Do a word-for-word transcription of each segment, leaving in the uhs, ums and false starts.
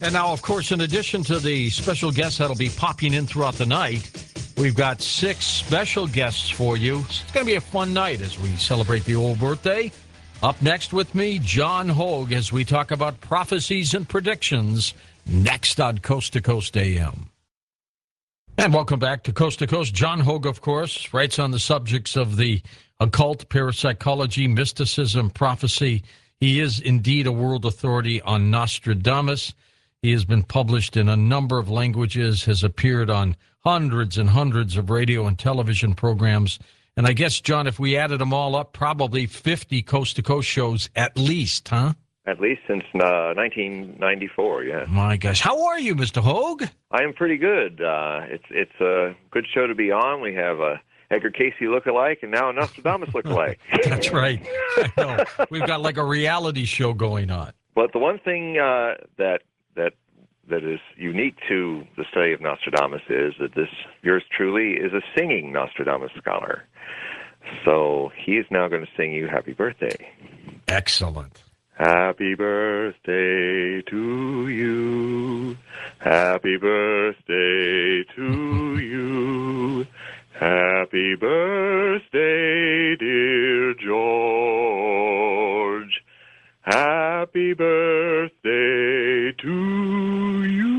And now, of course, in addition to the special guests that'll be popping in throughout the night, we've got six special guests for you. It's going to be a fun night as we celebrate the old birthday. Up next with me, John Hogue, as we talk about prophecies and predictions next on Coast to Coast A M. And welcome back to Coast to Coast. John Hogue, of course, writes on the subjects of the occult, parapsychology, mysticism, prophecy. He is indeed a world authority on Nostradamus. He has been published in a number of languages, has appeared on hundreds and hundreds of radio and television programs. And I guess, John, if we added them all up, probably fifty coast-to-coast shows at least, huh? At least since uh, nineteen ninety-four, yeah. My gosh. How are you, Mister Hogue? I am pretty good. Uh, it's it's a good show to be on. We have a Edgar Casey lookalike and now a Nostradamus lookalike. That's right. I know. We've got like a reality show going on. But the one thing uh, that that that is unique to the study of Nostradamus is that this yours truly is a singing Nostradamus scholar. So he is now going to sing you happy birthday. Excellent. Happy birthday to you. Happy birthday to you. Happy birthday, dear George. Happy birthday to you.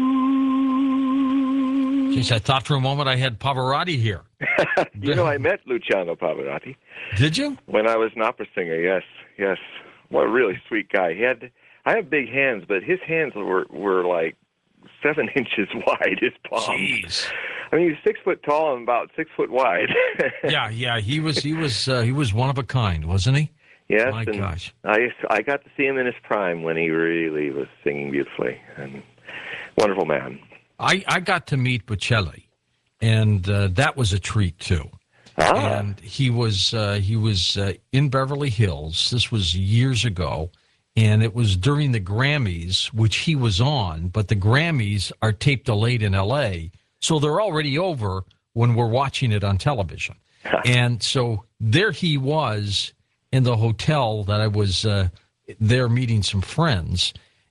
Geez, I thought for a moment I had Pavarotti here. You know, I met Luciano Pavarotti. Did you? When I was an opera singer, yes, yes. What a really sweet guy. He had, I have big hands, but his hands were, were like seven inches wide, his palms. Jeez. I mean, he's six foot tall and about six foot wide. yeah, yeah, he was, he was, uh, he was one of a kind, wasn't he? Yes, my and gosh. I I got to see him in his prime when he really was singing beautifully, and wonderful man. I, I got to meet Bocelli, and uh, that was a treat too. Ah. And he was uh, he was uh, in Beverly Hills. This was years ago, and it was during the Grammys, which he was on. But the Grammys are tape delayed in L A, so they're already over when we're watching it on television. And so there he was in the hotel that I was uh, there meeting some friends,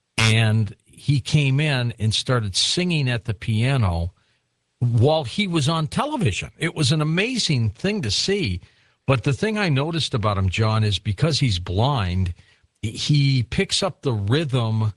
and he came in and started singing at the piano while he was on television. It was an amazing thing to see. But the thing I noticed about him, John, is because he's blind, he picks up the rhythm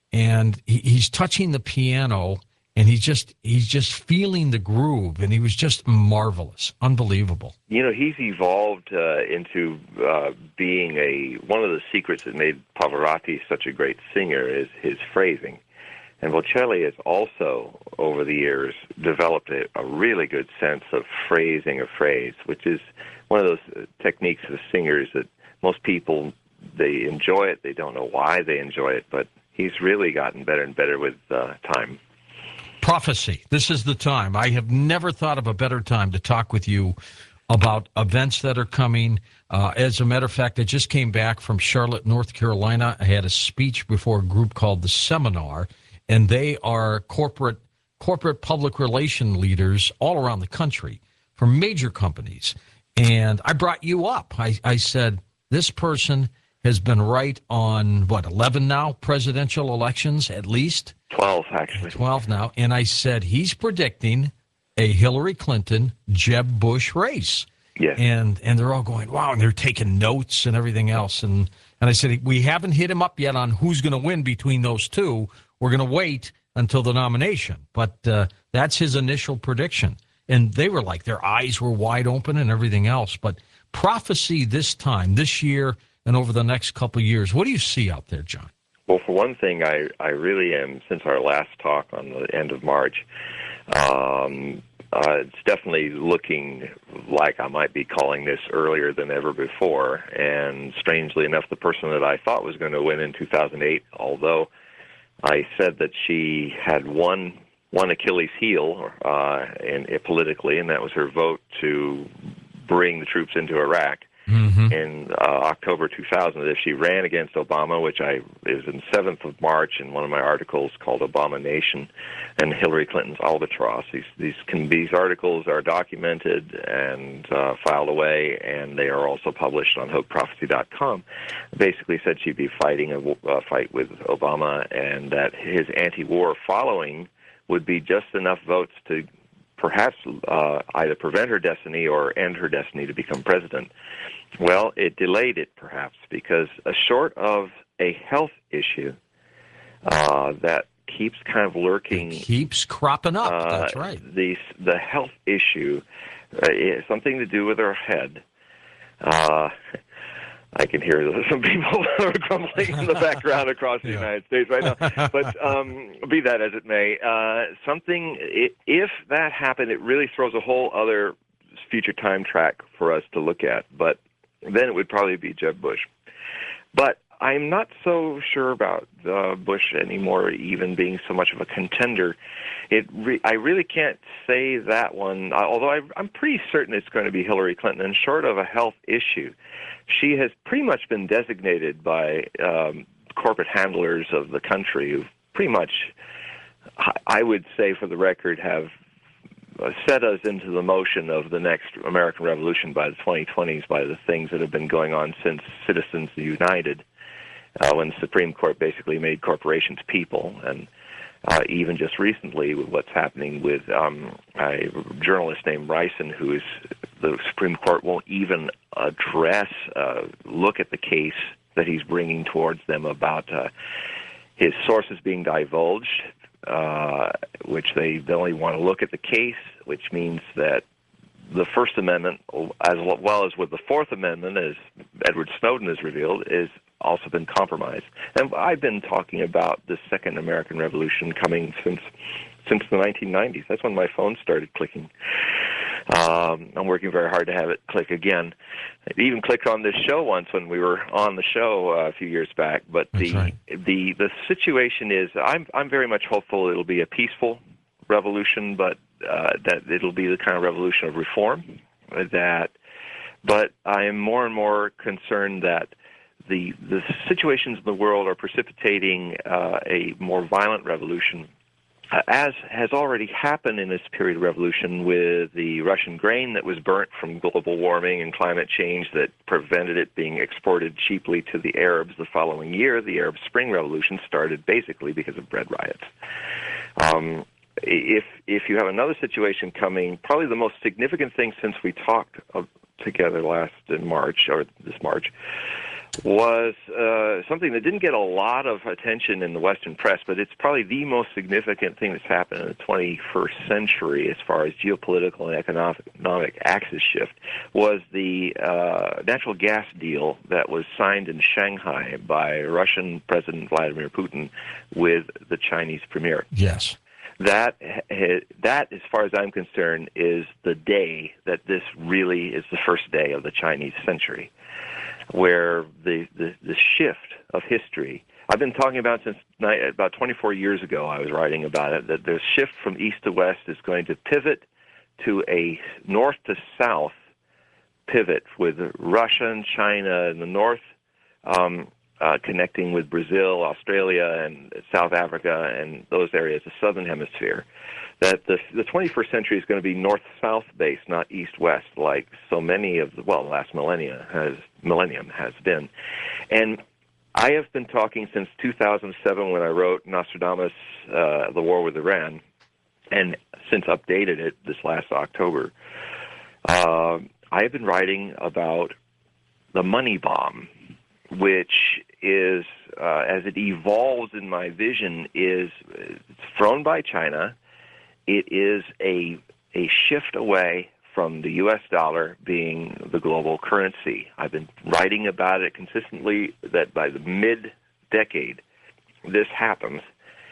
and he's touching the piano, and he's just he's just feeling the groove, and he was just marvelous, unbelievable. You know, he's evolved uh, into uh, being a one of the secrets that made Pavarotti such a great singer is his phrasing. And Bocelli has also, over the years, developed a, a really good sense of phrasing a phrase, which is one of those techniques of singers that most people, they enjoy it. They don't know why they enjoy it, but he's really gotten better and better with uh, time. Prophecy. This is the time. I have never thought of a better time to talk with you about events that are coming. Uh, as a matter of fact, I just came back from Charlotte, North Carolina. I had a speech before a group called The Seminar, and they are corporate corporate public relation leaders all around the country for major companies. And I brought you up. I, I said, this person has been right on, what, eleven now presidential elections at least? twelve, actually. twelve now. And I said, he's predicting a Hillary Clinton, Jeb Bush race. Yes. And and they're all going, wow, and they're taking notes and everything else. And, and I said, we haven't hit him up yet on who's going to win between those two. We're going to wait until the nomination. But uh, that's his initial prediction. And they were like, their eyes were wide open and everything else. But prophecy this time, this year, and over the next couple of years, what do you see out there, John? Well, for one thing, I, I really am, since our last talk on the end of March, um, uh, it's definitely looking like I might be calling this earlier than ever before. And strangely enough, the person that I thought was going to win in two thousand eight, although I said that she had one one Achilles heel uh, in, in politically, and that was her vote to bring the troops into Iraq. Mm-hmm. in uh, October two thousand that if she ran against Obama, which I it was in seventh of March in one of my articles called Obama Nation and Hillary Clinton's Albatross. These these can, these articles are documented and uh, filed away, and they are also published on hope prophecy dot com. Basically said she'd be fighting a, a fight with Obama, and that his anti-war following would be just enough votes to perhaps uh, either prevent her destiny or end her destiny to become president. Well, it delayed it, perhaps, because uh, short of a health issue uh, that keeps kind of lurking, it keeps cropping up. uh, That's right. The the health issue uh, is something to do with her head. Uh, I can hear some people are grumbling in the background across the Yeah. United States right now. But um, be that as it may, uh, something, if that happened, it really throws a whole other future time track for us to look at. But then it would probably be Jeb Bush. But I'm not so sure about uh, Bush anymore even being so much of a contender. It re- I really can't say that one, although I, I'm pretty certain it's going to be Hillary Clinton. And short of a health issue, she has pretty much been designated by um, corporate handlers of the country who pretty much, I would say for the record, have set us into the motion of the next American Revolution by the twenty twenties by the things that have been going on since Citizens United, uh, when the Supreme Court basically made corporations people, and uh, even just recently with what's happening with um, a journalist named Ryson, who is the Supreme Court won't even address, uh, look at the case that he's bringing towards them about uh, his sources being divulged, uh, which they only want to look at the case, which means that the First Amendment, as well as with the Fourth Amendment, as Edward Snowden has revealed, is also been compromised. And I've been talking about the Second American Revolution coming since since the nineteen nineties. That's when my phone started clicking. Um, I'm working very hard to have it click again. It even clicked on this show once when we were on the show uh, a few years back. But That's the right. the the situation is, I'm I'm very much hopeful it'll be a peaceful revolution, but uh, that it'll be the kind of revolution of reform. That, but I am more and more concerned that the the situations in the world are precipitating uh, a more violent revolution, uh, as has already happened in this period of revolution with the Russian grain that was burnt from global warming and climate change that prevented it being exported cheaply to the Arabs the following year. The Arab Spring Revolution started basically because of bread riots. Um, if if you have another situation coming, probably the most significant thing since we talked uh, together last in March, or this March, was uh, something that didn't get a lot of attention in the Western press, but it's probably the most significant thing that's happened in the twenty-first century as far as geopolitical and economic axis shift, was the uh, natural gas deal that was signed in Shanghai by Russian President Vladimir Putin with the Chinese premier. Yes. That, that, as far as I'm concerned, is the day that this really is the first day of the Chinese century, where the, the, the shift of history, I've been talking about since about twenty-four years ago, I was writing about it, that the shift from east to west is going to pivot to a north to south pivot with Russia and China in the north, um, uh, connecting with Brazil, Australia, and South Africa, and those areas, the southern hemisphere. That the, the twenty-first century is going to be north-south based, not east-west, like so many of the, well, the last millennia has, millennium has been. And I have been talking since two thousand seven when I wrote Nostradamus, uh, The War with Iran, and since updated it this last October. Uh, I have been writing about the money bomb, which is, uh, as it evolves in my vision, is it's thrown by China. It is a a shift away from the U S dollar being the global currency. I've been writing about it consistently that by the mid-decade, this happens,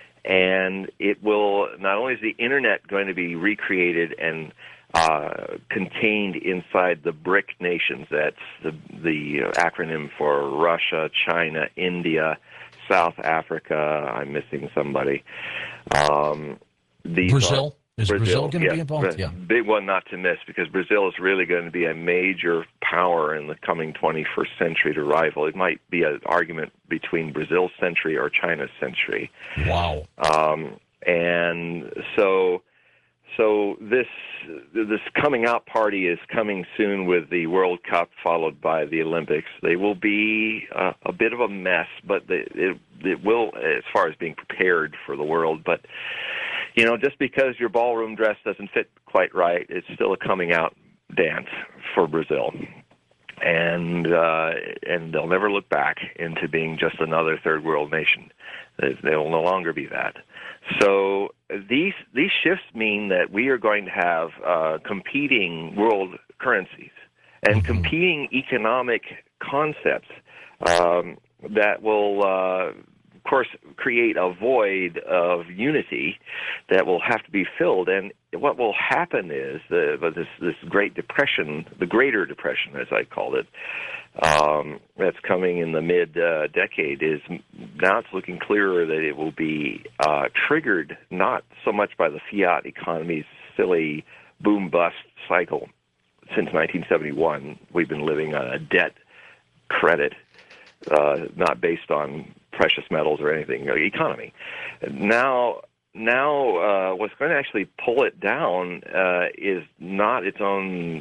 and it will, not only is the Internet going to be recreated and uh, contained inside the BRIC nations, that's the, the acronym for Russia, China, India, South Africa, I'm missing somebody. Um, these Brazil. Is Brazil, Brazil going to yeah. be involved? Yeah. Big one not to miss, because Brazil is really going to be a major power in the coming twenty-first century to rival. It might be an argument between Brazil's century or China's century. Wow. Um, and so, so this this coming out party is coming soon with the World Cup, followed by the Olympics. They will be uh, a bit of a mess, but they, it it will, as far as being prepared for the world, but. You know, just because your ballroom dress doesn't fit quite right, it's still a coming out dance for Brazil. And uh, and they'll never look back into being just another third world nation. They will no longer be that. So these these shifts mean that we are going to have uh, competing world currencies and mm-hmm. competing economic concepts um, that will uh, of course, create a void of unity that will have to be filled. And what will happen is the this this Great Depression, the Greater Depression, as I called it, um, that's coming in the mid uh, decade, is now it's looking clearer that it will be uh, triggered not so much by the fiat economy's silly boom bust cycle. Since nineteen seventy-one, we've been living on a debt credit, uh, not based on precious metals or anything, economy. Now, now, uh, what's going to actually pull it down uh, is not its own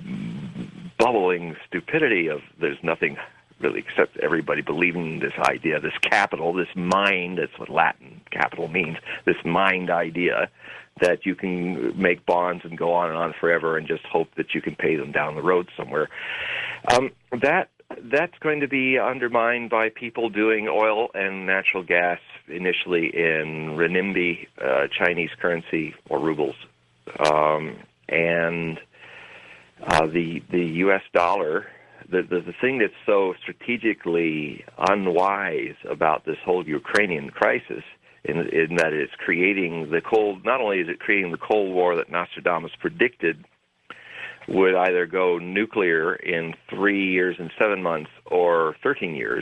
bubbling stupidity of there's nothing really except everybody believing this idea, this capital, this mind, that's what Latin capital means, this mind idea that you can make bonds and go on and on forever and just hope that you can pay them down the road somewhere. Um, that That's going to be undermined by people doing oil and natural gas initially in renminbi, uh, Chinese currency, or rubles. Um, and uh, the the U S dollar, the, the, the thing that's so strategically unwise about this whole Ukrainian crisis in, in that it's creating the cold, not only is it creating the Cold War that Nostradamus predicted would either go nuclear in three years and seven months or thirteen years,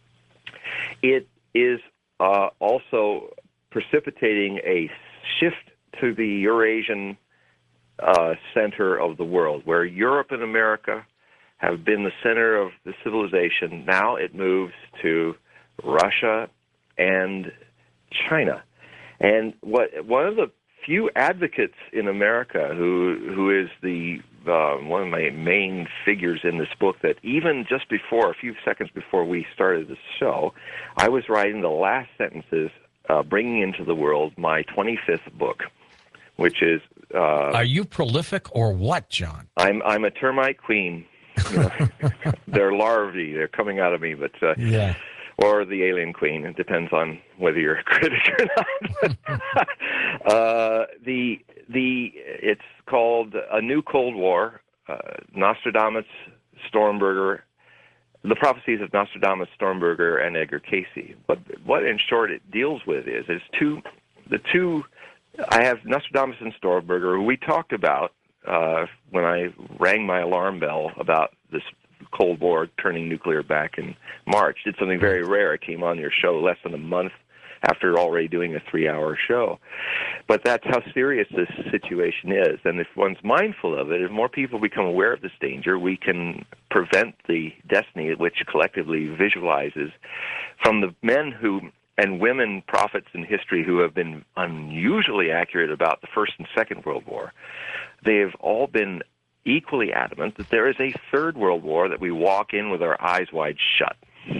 it is uh, also precipitating a shift to the Eurasian uh, center of the world, where Europe and America have been the center of the civilization. Now it moves to Russia and China. And what one of the few advocates in America who who is the uh, one of my main figures in this book, that even just before, a few seconds before we started this show, I was writing the last sentences, uh, bringing into the world my twenty-fifth book, which is... Uh, Are you prolific or what, John? I'm I'm a termite queen. You know, they're larvae. They're coming out of me, but... Uh, yeah. Or the alien queen. It depends on whether you're a critic or not. uh, the the it's called A New Cold War. Uh, Nostradamus, Stormberger, the prophecies of Nostradamus, Stormberger, and Edgar Cayce. But what, in short, it deals with is is two the two. I have Nostradamus and Stormberger, who we talked about uh, when I rang my alarm bell about this Cold War turning nuclear back in March. Did something very rare. I came on your show less than a month after already doing a three-hour show. But that's how serious this situation is. And if one's mindful of it, if more people become aware of this danger, we can prevent the destiny which collectively visualizes from the men who and women prophets in history who have been unusually accurate about the First and Second World War. They have all been equally adamant that there is a third world war that we walk in with our eyes wide shut.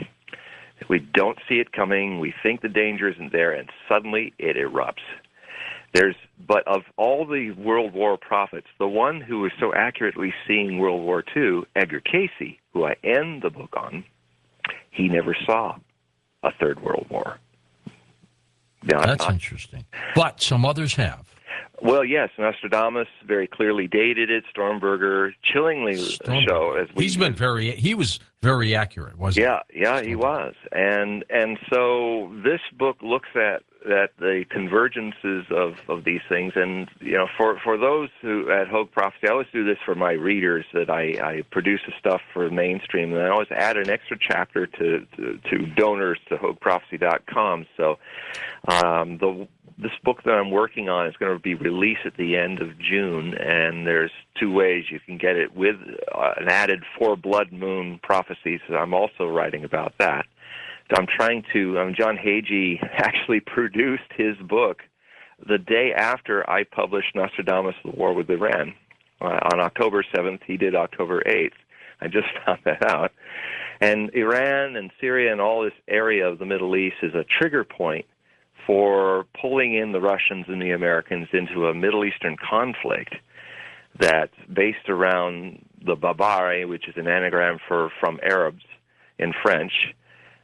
We don't see it coming, we think the danger isn't there, and suddenly it erupts. There's, but of all the World War prophets, the one who was so accurately seeing World War Two, Edgar Cayce, who I end the book on, he never saw a third world war. Now, That's not, interesting. But some others have. Well, yes, Nostradamus very clearly dated it. Stormberger chillingly Stormberger. show as we. He's been very. He was Very accurate, wasn't Yeah, yeah, he was. And and so this book looks at at the convergences of, of these things. And, you know, for, for those who at Hogue Prophecy, I always do this for my readers, that I, I produce the stuff for mainstream, and I always add an extra chapter to, to, to donors to hogue prophecy dot com. So um, the this book that I'm working on is going to be released at the end of June, and there's two ways you can get it with uh, an added four blood moon prophecies. So I'm also writing about that. I'm trying to, um, John Hagee actually produced his book the day after I published Nostradamus, The War with Iran. Uh, on October seventh, he did October eighth. I just found that out. And Iran and Syria and all this area of the Middle East is a trigger point for pulling in the Russians and the Americans into a Middle Eastern conflict that's based around the Babari, which is an anagram for from Arabs in French,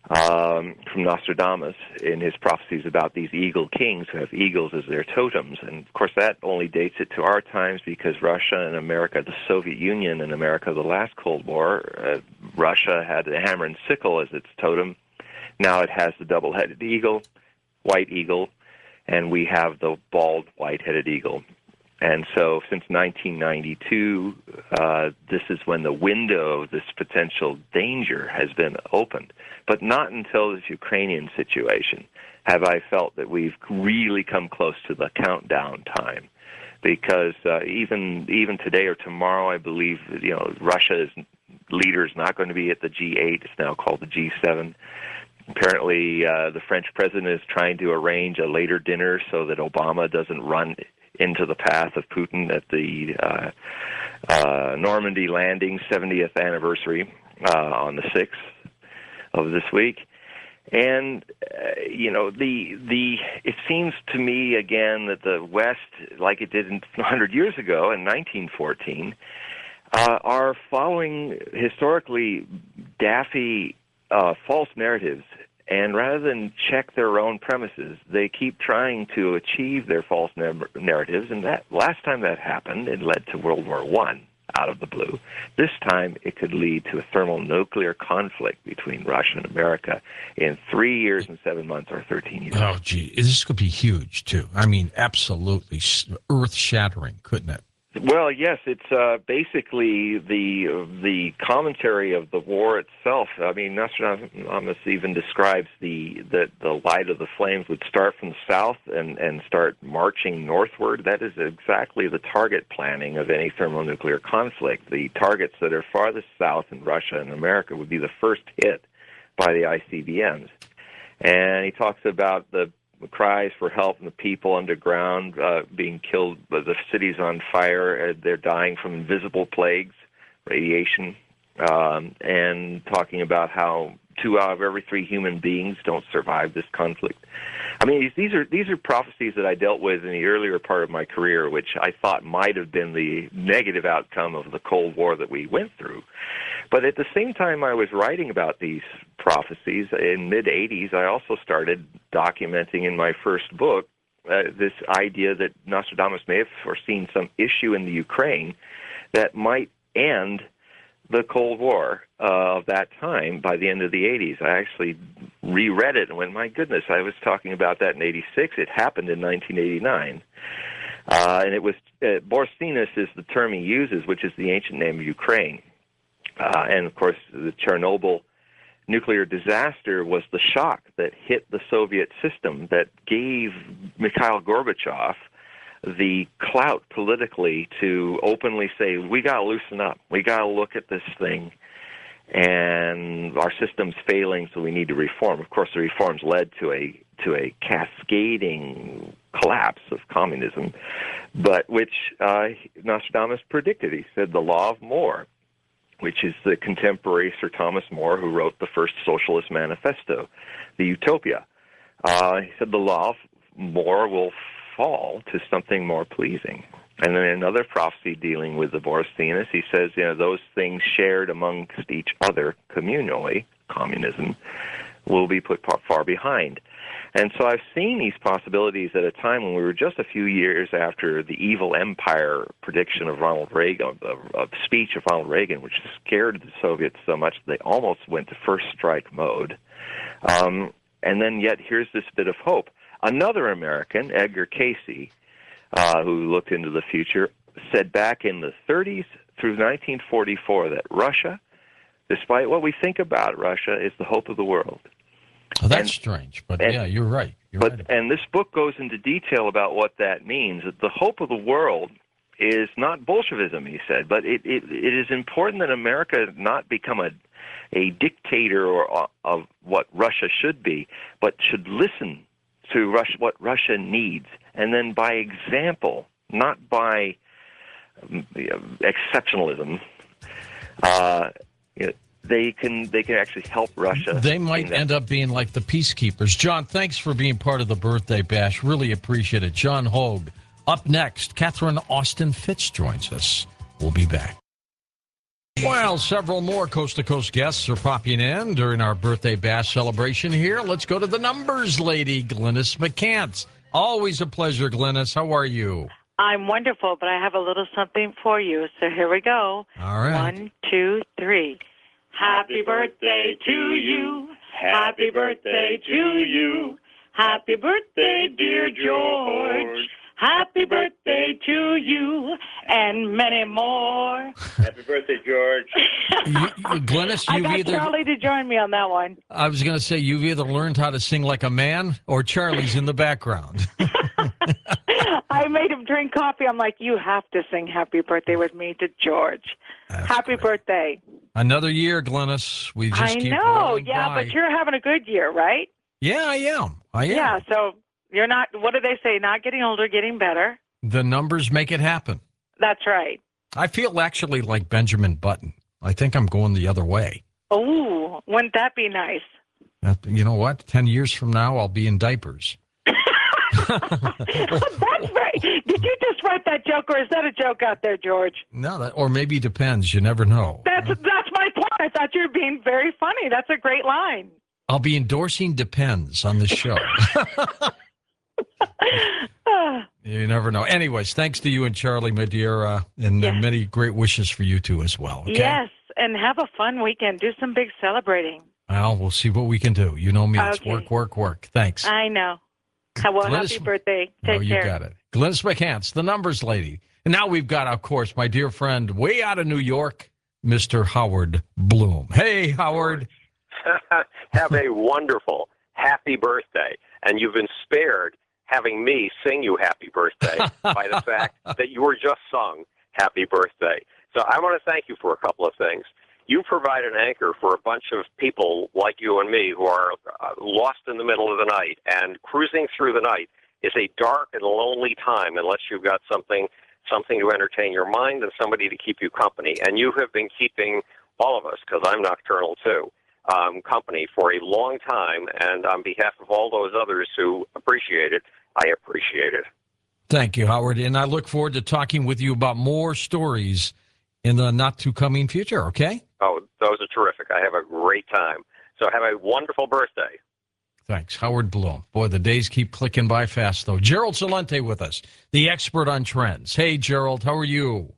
um, from Nostradamus in his prophecies about these eagle kings who have eagles as their totems. And, of course, that only dates it to our times because Russia and America, the Soviet Union and America, the last Cold War, uh, Russia had the hammer and sickle as its totem. Now it has the double-headed eagle, white eagle, and we have the bald white-headed eagle. And so since nineteen ninety-two, uh, this is when the window of this potential danger has been opened. But not until this Ukrainian situation have I felt that we've really come close to the countdown time. Because uh, even even today or tomorrow, I believe, you know, Russia's leader is not going to be at the G eight. It's now called the G seven. Apparently, uh, the French president is trying to arrange a later dinner so that Obama doesn't run into the path of Putin at the uh, uh, Normandy landing seventieth anniversary uh, on the sixth of this week. And, uh, you know, the the it seems to me, again, that the West, like it did one hundred years ago in nineteen fourteen, uh, are following historically daffy uh, false narratives. And rather than check their own premises, they keep trying to achieve their false narratives. And that last time that happened, it led to World War One out of the blue. This time, it could lead to a thermonuclear conflict between Russia and America in three years and seven months or thirteen years. Oh, gee, this could be huge, too. I mean, absolutely earth-shattering, couldn't it? Well, yes, it's uh, basically the uh, the commentary of the war itself. I mean, Nostradamus even describes the, the the light of the flames would start from the south and, and start marching northward. That is exactly the target planning of any thermonuclear conflict. The targets that are farthest south in Russia and America would be the first hit by the I C B Ms. And he talks about the cries for help and the people underground uh, being killed, the cities on fire, uh, they're dying from invisible plagues, radiation, um, and talking about how two out of every three human beings don't survive this conflict. I mean, these are these are prophecies that I dealt with in the earlier part of my career, which I thought might have been the negative outcome of the Cold War that we went through. But at the same time I was writing about these prophecies in mid eighties, I also started documenting in my first book uh, this idea that Nostradamus may have foreseen some issue in the Ukraine that might end the Cold War uh, of that time by the end of the eighties. I actually reread it and went, my goodness, I was talking about that in eighty-six. It happened in nineteen eighty-nine. Uh, and it was, uh, Borysthenes is the term he uses, which is the ancient name of Ukraine. Uh, and, of course, the Chernobyl nuclear disaster was the shock that hit the Soviet system that gave Mikhail Gorbachev the clout politically to openly say, we got to loosen up. We got to look at this thing, and our system's failing, so we need to reform. Of course, the reforms led to a to a cascading collapse of communism, but which uh, Nostradamus predicted. He said the law of More, which is the contemporary Sir Thomas More, who wrote the first Socialist Manifesto, the Utopia. Uh, he said the law of More will fall to something more pleasing. And then another prophecy dealing with the Borysthenes, he says, you know, those things shared amongst each other communally, communism, will be put far behind. And so I've seen these possibilities at a time when we were just a few years after the evil empire prediction of Ronald Reagan, of, of speech of Ronald Reagan, which scared the Soviets so much they almost went to first strike mode. Um, and then yet here's this bit of hope. Another American, Edgar Cayce, uh, who looked into the future, said back in the thirties through nineteen forty-four that Russia, despite what we think about Russia, is the hope of the world. Well, that's and, strange, but and, yeah, you're right. You're but right. And this book goes into detail about what that means. The hope of the world is not Bolshevism, he said, but it, it, it is important that America not become a, a dictator or uh, of what Russia should be, but should listen to Russia, what Russia needs, and then by example, not by um, exceptionalism, uh, you know, they can they can actually help Russia. They might end up being like the peacekeepers. John, thanks for being part of the birthday bash. Really appreciate it. John Hogue. Up next, Catherine Austin Fitz joins us. We'll be back. Well, several more coast-to-coast guests are popping in during our birthday bash celebration here. Let's go to the numbers lady, Glynis McCants. Always a pleasure, Glynis. How are you? I'm wonderful, but I have a little something for you. So here we go. All right. One, two, three. Happy birthday to you. Happy birthday to you. Happy birthday, dear George. Happy birthday to you and many more. Happy birthday, George. you, you, Glynis, I you've got either... Charlie to join me on that one. I was going to say, you've either learned how to sing like a man or Charlie's in the background. I made him drink coffee. I'm like, you have to sing happy birthday with me to George. That's happy great. birthday. Another year, Glynis. We just I keep know, rolling yeah, by. but you're having a good year, right? Yeah, I am. I am. Yeah, so you're not, what do they say, not getting older, getting better. The numbers make it happen. That's right. I feel actually like Benjamin Button. I think I'm going the other way. Oh, wouldn't that be nice? Uh, You know what? Ten years from now, I'll be in diapers. That's right. Did you just write that joke, or is that a joke out there, George? No, that, or maybe depends. You never know. That's that's my point. I thought you were being very funny. That's a great line. I'll be endorsing Depends on the show. You never know. Anyways, thanks to you and Charlie, my dear, uh, and uh, Yes. many great wishes for you two as well. Okay? Yes, and have a fun weekend. Do some big celebrating. Well, we'll see what we can do. You know me. It's Okay. work, work, work. Thanks. I know. Well, Glynis- happy birthday. Take oh, you care. got it. Glynis McCants, the numbers lady. And now we've got, of course, my dear friend way out of New York, Mister Howard Bloom. Hey, Howard. Have a wonderful, happy birthday. And you've been spared having me sing you happy birthday by the fact that you were just sung happy birthday. So I want to thank you for a couple of things. You provide an anchor for a bunch of people like you and me who are uh, lost in the middle of the night, and cruising through the night is a dark and lonely time unless you've got something something to entertain your mind and somebody to keep you company. And you have been keeping all of us, because I'm nocturnal too, um, company for a long time. And on behalf of all those others who appreciate it, I appreciate it. Thank you, Howard. And I look forward to talking with you about more stories in the not-too-coming future, okay? Oh, those are terrific. I have a great time. So have a wonderful birthday. Thanks. Howard Bloom. Boy, the days keep clicking by fast, though. Gerald Celente with us, the expert on trends. Hey, Gerald, how are you?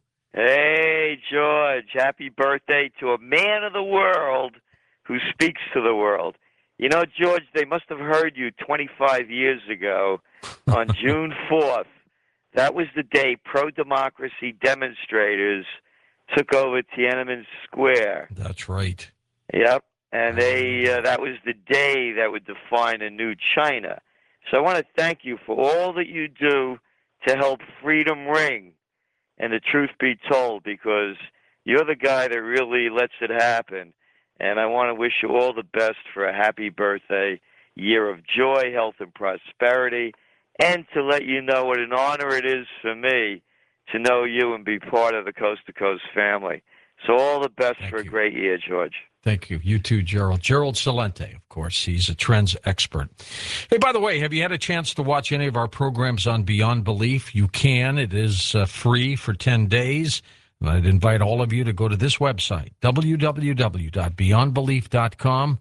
Hey, George. Happy birthday to a man of the world who speaks to the world. You know, George, they must have heard you twenty-five years ago on June fourth. That was the day pro-democracy demonstrators took over Tiananmen Square. That's right. Yep. And they uh, that was the day that would define a new China. So I want to thank you for all that you do to help freedom ring and the truth be told, because you're the guy that really lets it happen. And I want to wish you all the best for a happy birthday, year of joy, health, and prosperity, and to let you know what an honor it is for me to know you and be part of the Coast to Coast family. So all the best Thank for a you. great year, George. Thank you. You too, Gerald. Gerald Celente, of course. He's a trends expert. Hey, by the way, have you had a chance to watch any of our programs on Beyond Belief? You can. It is uh, free for ten days. And I'd invite all of you to go to this website, w w w dot beyond belief dot com,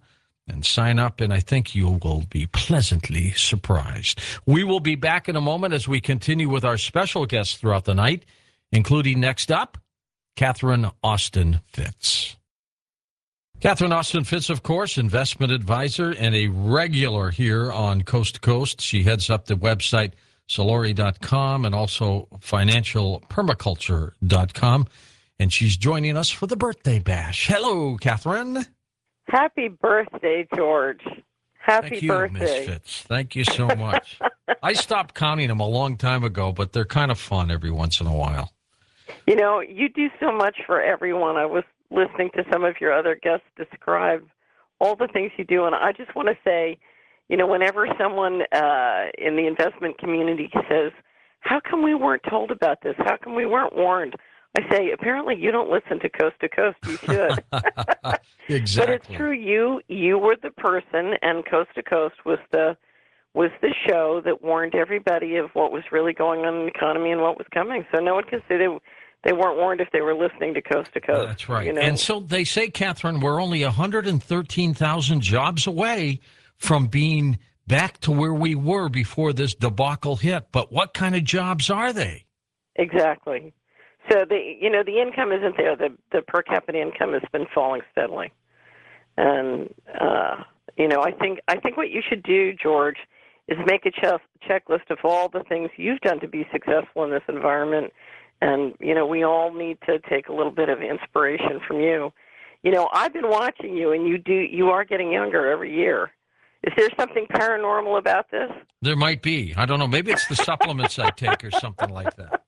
and sign up, and I think you will be pleasantly surprised. We will be back in a moment as we continue with our special guests throughout the night, including next up, Catherine Austin Fitts. Catherine Austin Fitts, of course, investment advisor and a regular here on Coast to Coast. She heads up the website Solori dot com and also financial permaculture dot com. And she's joining us for the birthday bash. Hello, Catherine. Happy birthday, George. Happy Thank you, birthday. Miss Fitz. Thank you so much. I stopped counting them a long time ago, but they're kind of fun every once in a while. You know, you do so much for everyone. I was listening to some of your other guests describe all the things you do, and I just want to say, you know, whenever someone uh, in the investment community says, how come we weren't told about this? How come we weren't warned? I say, apparently you don't listen to Coast to Coast. You should. Exactly. But it's true. You you were the person, and Coast to Coast was the was the show that warned everybody of what was really going on in the economy and what was coming. So no one can say they they weren't warned if they were listening to Coast to Coast. That's right. You know? And so they say, Catherine, we're only one hundred thirteen thousand jobs away from being back to where we were before this debacle hit. But what kind of jobs are they? Exactly. So the you know the income isn't there. The the per capita income has been falling steadily, and uh, you know I think I think what you should do, George, is make a check checklist of all the things you've done to be successful in this environment, and you know we all need to take a little bit of inspiration from you. You know I've been watching you, and you do you are getting younger every year. Is there something paranormal about this? There might be. I don't know. Maybe it's the supplements I take or something like that.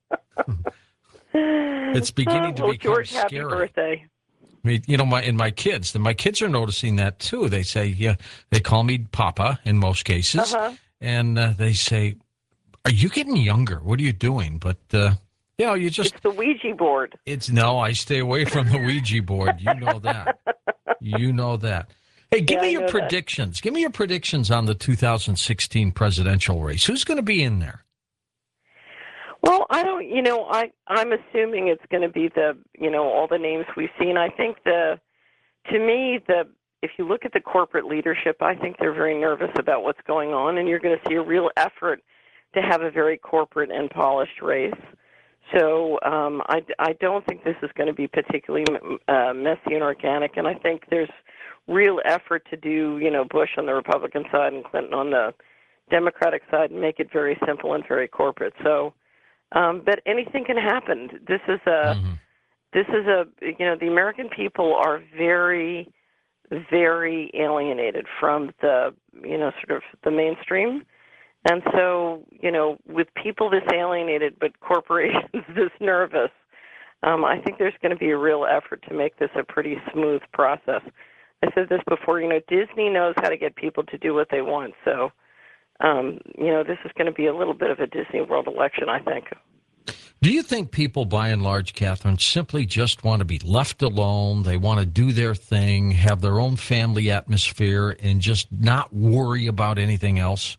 It's beginning to well, become George, scary. happy birthday. I mean, you know, my and my kids, and my kids are noticing that too. They say, yeah, they call me Papa in most cases, Uh-huh. and uh, they say, "Are you getting younger? What are you doing?" But uh, you know, you just It's the Ouija board. it's no. I stay away from the Ouija board. You know that. You know that. Hey, give Yeah, me I your know that. predictions. Give me your predictions on the two thousand sixteen presidential race. Who's going to be in there? Well, I don't, you know, I, I'm assuming it's going to be the, you know, all the names we've seen. I think the, to me, the, if you look at the corporate leadership, I think they're very nervous about what's going on, and you're going to see a real effort to have a very corporate and polished race. So um, I, I don't think this is going to be particularly uh, messy and organic, and I think there's real effort to do, you know, Bush on the Republican side and Clinton on the Democratic side and make it very simple and very corporate. So, Um, but anything can happen. This is a, Mm-hmm. this is a, you know, the American people are very, very alienated from the, you know, sort of the mainstream. And so, you know, with people this alienated, but corporations this nervous, um, I think there's going to be a real effort to make this a pretty smooth process. I said this before, you know, Disney knows how to get people to do what they want. So, Um, you know, this is going to be a little bit of a Disney World election, I think. Do you think people, by and large, Catherine, simply just want to be left alone? They want to do their thing, have their own family atmosphere, and just not worry about anything else?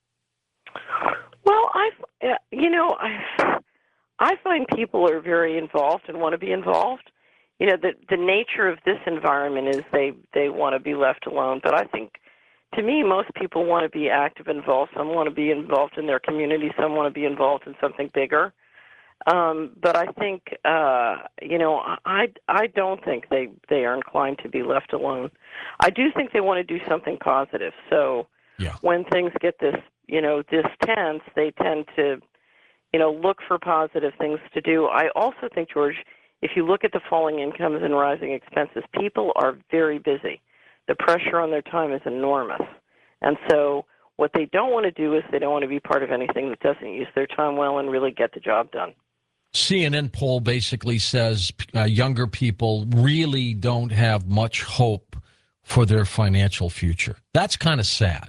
Well, I, you know, I, I find people are very involved and want to be involved. You know, the the nature of this environment is they they want to be left alone. But I think, to me, most people want to be active, involved. Some want to be involved in their community. Some want to be involved in something bigger. Um, but I think, uh, you know, I, I don't think they, they are inclined to be left alone. I do think they want to do something positive. So Yeah. when things get this, you know, this tense, they tend to, you know, look for positive things to do. I also think, George, if you look at the falling incomes and rising expenses, people are very busy. The pressure on their time is enormous. And so what they don't want to do is they don't want to be part of anything that doesn't use their time well and really get the job done. C N N poll basically says uh, younger people really don't have much hope for their financial future. That's kind of sad.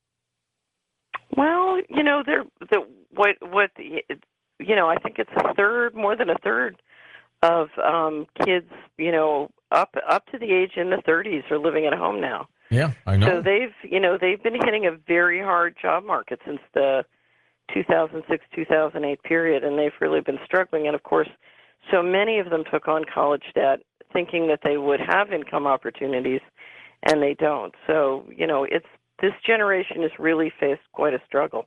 Well, you know, they're the what what you know. I think it's a third, more than a third of um, kids, you know, up up to the age in the thirties are living at home now. Yeah, I know. So they've, you know, they've been hitting a very hard job market since the two thousand six, two thousand eight period, and they've really been struggling. And of course, so many of them took on college debt, thinking that they would have income opportunities, and they don't. So, you know, it's this generation has really faced quite a struggle.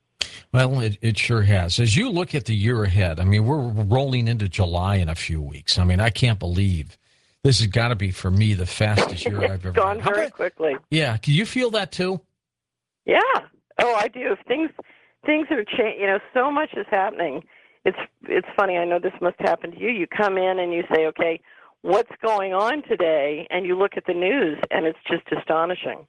Well, it, it sure has. As you look at the year ahead, I mean, we're rolling into July in a few weeks. I mean, I can't believe this has got to be, for me, the fastest year I've ever gone had. very about, quickly. Yeah. Do you feel that too? Yeah. Oh, I do. Things things are changing. You know, so much is happening. It's it's funny. I know this must happen to you. You come in and you say, okay, what's going on today? And you look at the news, and it's just astonishing.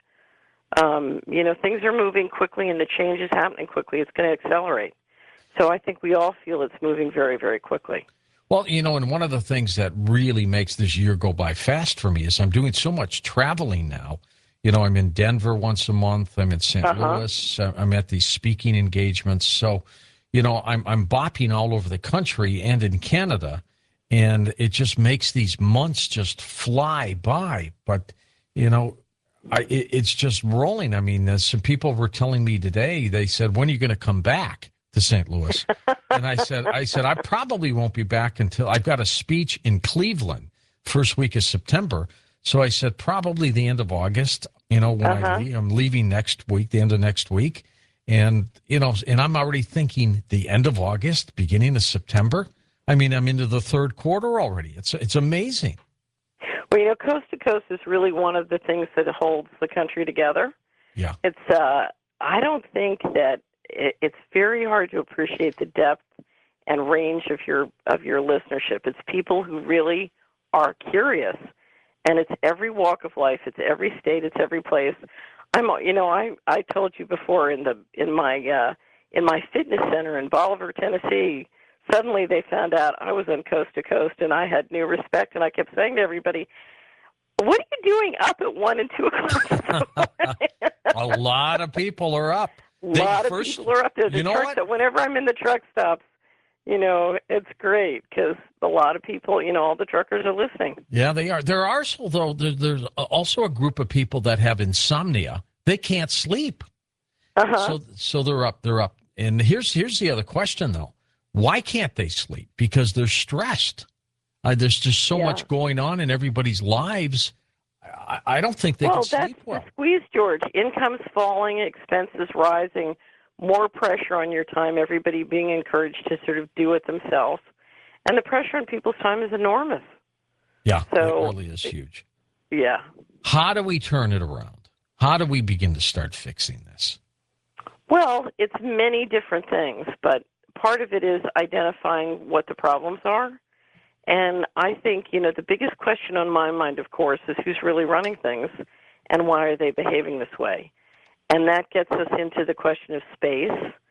Um, you know, things are moving quickly, and the change is happening quickly. It's going to accelerate. So I think we all feel it's moving very, very quickly. Well, you know, and one of the things that really makes this year go by fast for me is I'm doing so much traveling now. You know, I'm in Denver once a month. I'm in Saint Uh-huh. Louis. I'm at these speaking engagements. So, you know, I'm I'm bopping all over the country and in Canada, and it just makes these months just fly by. But, you know, I, it, it's just rolling. I mean, uh, some people were telling me today, they said, when are you going to come back to Saint Louis? And I said, I said, I probably won't be back until I've got a speech in Cleveland first week of September. So I said, probably the end of August, you know, when Uh-huh. I leave, I'm leaving next week, the end of next week. And, you know, and I'm already thinking the end of August, beginning of September. I mean, I'm into the third quarter already. It's, it's amazing. Well, you know, coast to coast is really one of the things that holds the country together. Yeah. It's, uh, I don't think that it, it's very hard to appreciate the depth and range of your of your listenership. It's people who really are curious, and it's every walk of life. It's every state. It's every place. I'm, you know, I I told you before in the in my uh, in my fitness center in Bolivar, Tennessee. Suddenly they found out I was on coast to coast, and I had new respect. And I kept saying to everybody, "What are you doing up at one and two o'clock in the morning?" A lot of people are up. A They lot first- of people are up there. The you know truck what? that whenever I'm in the truck stops, you know, it's great because a lot of people, you know, all the truckers are listening. Yeah, they are. There are also, though, there, there's also a group of people that have insomnia. They can't sleep. Uh-huh. So, so they're up. They're up. And here's here's the other question, though. Why can't they sleep? Because they're stressed. Uh, there's just so Yeah. much going on in everybody's lives. I, I don't think they well, can that's sleep well. the squeeze, George. Income's falling, expenses rising, more pressure on your time, everybody being encouraged to sort of do it themselves. And the pressure on people's time is enormous. Yeah, So- it really is huge. Yeah. How do we turn it around? How do we begin to start fixing this? Well, it's many different things, but part of it is identifying what the problems are. And I think, you know, the biggest question on my mind, of course, is who's really running things and why are they behaving this way? And that gets us into the question of space.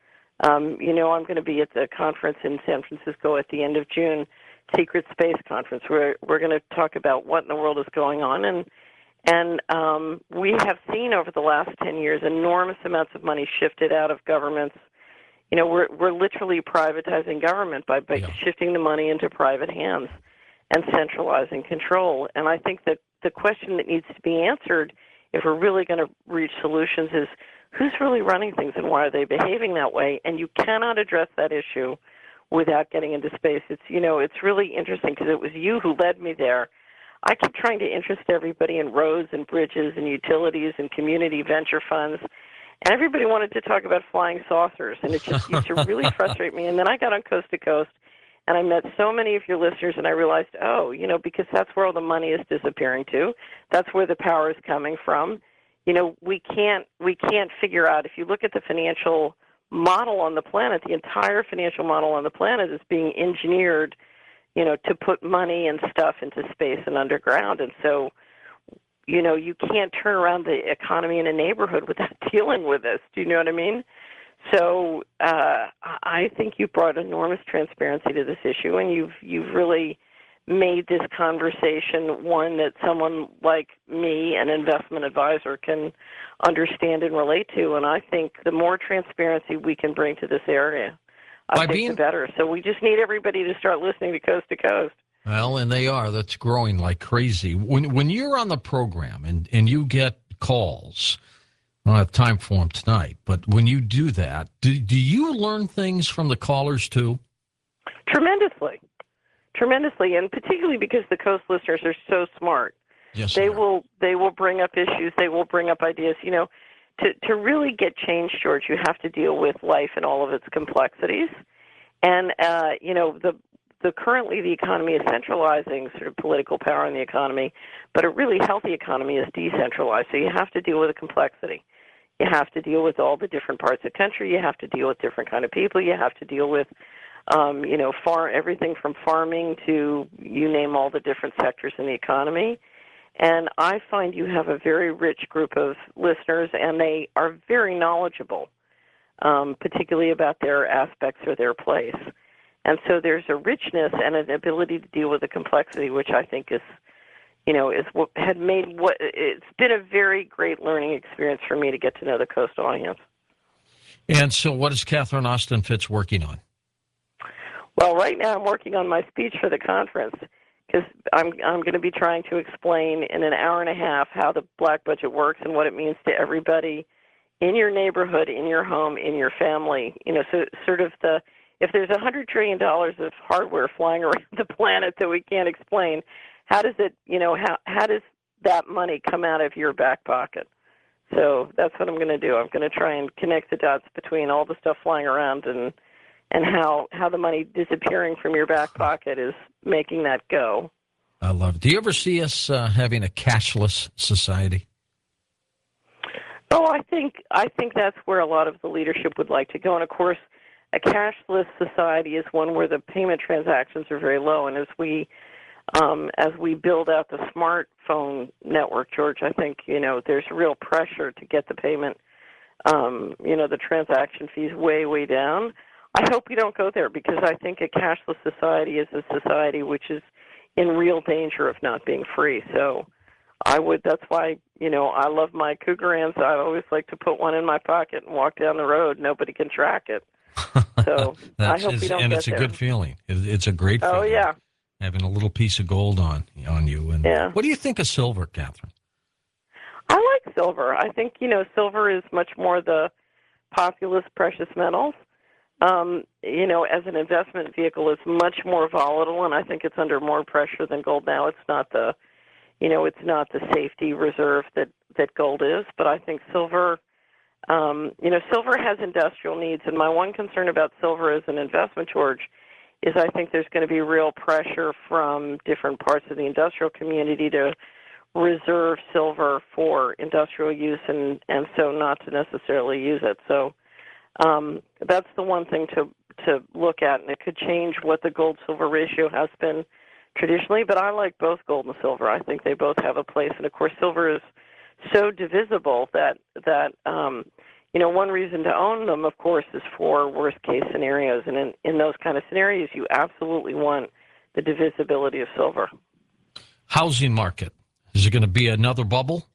Um, you know, I'm going to be at the conference in San Francisco at the end of June, Secret Space Conference, where we're going to talk about what in the world is going on. And and um, we have seen over the last ten years enormous amounts of money shifted out of governments. You know, we're we're literally privatizing government by, by Yeah. shifting the money into private hands and centralizing control. And I think that the question that needs to be answered, if we're really going to reach solutions, is who's really running things and why are they behaving that way? And you cannot address that issue without getting into space. It's, you know, it's really interesting because it was you who led me there. I kept trying to interest everybody in roads and bridges and utilities and community venture funds. And everybody wanted to talk about flying saucers, and it just used to really frustrate me. And then I got on Coast to Coast, and I met so many of your listeners, and I realized, oh, you know, because that's where all the money is disappearing to. That's where the power is coming from. You know, we can't we can't figure out, if you look at the financial model on the planet, the entire financial model on the planet is being engineered, you know, to put money and stuff into space and underground. And so, you know, you can't turn around the economy in a neighborhood without dealing with this. Do you know what I mean? So uh, I think you brought enormous transparency to this issue, and you've you've really made this conversation one that someone like me, an investment advisor, can understand and relate to. And I think the more transparency we can bring to this area, I By think being- the better. So we just need everybody to start listening to Coast to Coast. Well, and they are. That's growing like crazy. When when you're on the program and, and you get calls, I don't have time for them tonight, but when you do that, do, do you learn things from the callers too? Tremendously. Tremendously, and particularly because the Coast listeners are so smart. Yes, they they are. will they will bring up issues. They will bring up ideas. You know, to to really get change, George, you have to deal with life and all of its complexities. And uh, you know, the the currently the economy is centralizing sort of political power in the economy, but a really healthy economy is decentralized. So you have to deal with the complexity. You have to deal with all the different parts of the country. You have to deal with different kind of people. You have to deal with, um, you know, far everything from farming to you name all the different sectors in the economy. And I find you have a very rich group of listeners, and they are very knowledgeable, um, particularly about their aspects or their place. And so there's a richness and an ability to deal with the complexity, which I think is, you know, is what had made what it's been a very great learning experience for me to get to know the Coast audience. And so, what is Catherine Austin Fitts working on? Well, right now I'm working on my speech for the conference because I'm I'm going to be trying to explain in an hour and a half how the black budget works and what it means to everybody in your neighborhood, in your home, in your family. You know, so sort of the if there's a hundred trillion dollars of hardware flying around the planet that we can't explain, how does it, you know, how how does that money come out of your back pocket? So that's what I'm going to do. I'm going to try and connect the dots between all the stuff flying around and and how how the money disappearing from your back pocket is making that go. I love it. Do you ever see us uh, having a cashless society? Oh, I think I think that's where a lot of the leadership would like to go. And of course, a cashless society is one where the payment transactions are very low. And as we um, as we build out the smartphone network, George, I think you know there's real pressure to get the payment, um, you know, the transaction fees way way down. I hope we don't go there because I think a cashless society is a society which is in real danger of not being free. So I would. That's why you know I love my Cougarans. I always like to put one in my pocket and walk down the road. Nobody can track it. So I hope we don't and get it's a there. good feeling. It, it's a great feeling. Oh yeah, having a little piece of gold on on you. And yeah. What do you think of silver, Catherine? I like silver. I think you know silver is much more the populous precious metals. Um, you know, as an investment vehicle, it's much more volatile, and I think it's under more pressure than gold now. It's not the, you know, it's not the safety reserve that, that gold is, but I think silver, um, you know, silver has industrial needs, and my one concern about silver as an investment, George, is I think there's going to be real pressure from different parts of the industrial community to reserve silver for industrial use and, and so not to necessarily use it. So Um, that's the one thing to to look at, and it could change what the gold-silver ratio has been traditionally, but I like both gold and silver. I think they both have a place, and of course silver is so divisible that, that um, you know, one reason to own them, of course, is for worst-case scenarios, and in, in those kind of scenarios, you absolutely want the divisibility of silver. Housing market. Is it going to be another bubble?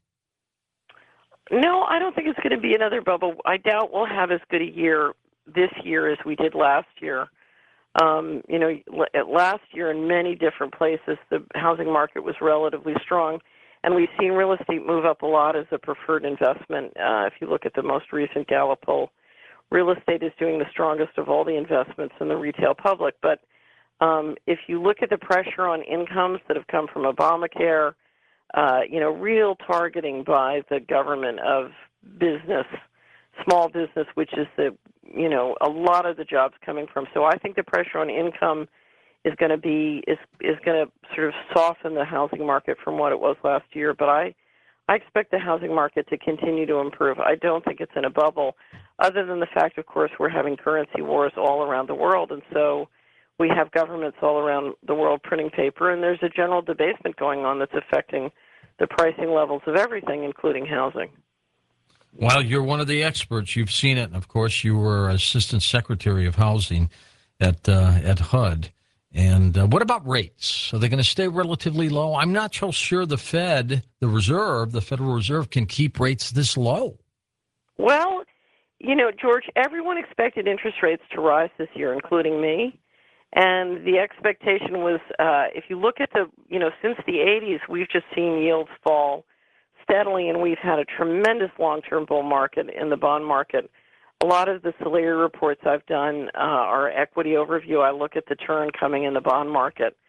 No, I don't think it's going to be another bubble. I doubt we'll have as good a year this year as we did last year. Um, you know, last year in many different places, the housing market was relatively strong, and we've seen real estate move up a lot as a preferred investment. Uh, if you look at the most recent Gallup poll, real estate is doing the strongest of all the investments in the retail public. But um, if you look at the pressure on incomes that have come from Obamacare, Uh, you know, real targeting by the government of business, small business, which is the, you know, a lot of the jobs coming from. So I think the pressure on income is going to be is is going to sort of soften the housing market from what it was last year. But I, I expect the housing market to continue to improve. I don't think it's in a bubble, other than the fact, of course, we're having currency wars all around the world, and so we have governments all around the world printing paper, and there's a general debasement going on that's affecting the pricing levels of everything, including housing. Well, you're one of the experts. You've seen it. And, of course, you were Assistant Secretary of Housing at uh, at H U D. And uh, what about rates? Are they going to stay relatively low? I'm not so sure the Fed, the Reserve, the Federal Reserve, can keep rates this low. Well, you know, George, everyone expected interest rates to rise this year, including me. And the expectation was, uh, if you look at the, you know, since the eighties, we've just seen yields fall steadily, and we've had a tremendous long-term bull market in the bond market. A lot of the Solari reports I've done uh, are equity overview. I look at the turn coming in the bond market.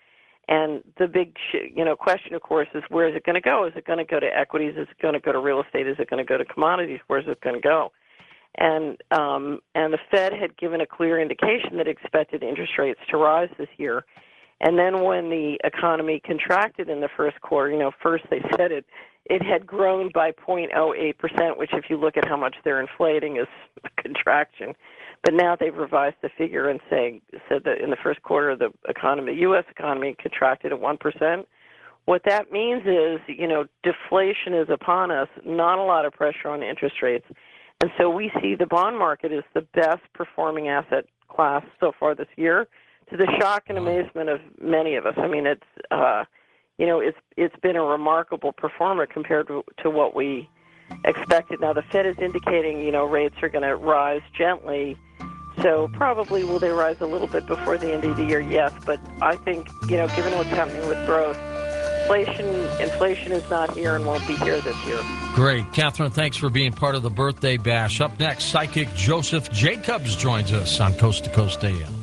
And the big, you know, question, of course, is where is it going to go? Is it going to go to equities? Is it going to go to real estate? Is it going to go to commodities? Where is it going to go? And um, and the Fed had given a clear indication that it expected interest rates to rise this year. And then when the economy contracted in the first quarter, you know, first they said it it had grown by zero point zero eight percent, which if you look at how much they're inflating is a contraction. But now they've revised the figure and saying said that in the first quarter the economy, the U S economy contracted at one percent. What that means is, you know, deflation is upon us, not a lot of pressure on interest rates. And so we see the bond market as the best performing asset class so far this year, to the shock and amazement of many of us. I mean, it's, uh, you know, it's it's been a remarkable performer compared to, to what we expected. Now, the Fed is indicating, you know, rates are going to rise gently. So probably will they rise a little bit before the end of the year? Yes. But I think, you know, given what's happening with growth, inflation, inflation is not here and won't be here this year. Great. Catherine, thanks for being part of the Birthday Bash. Up next, psychic Joseph Jacobs joins us on Coast to Coast A M.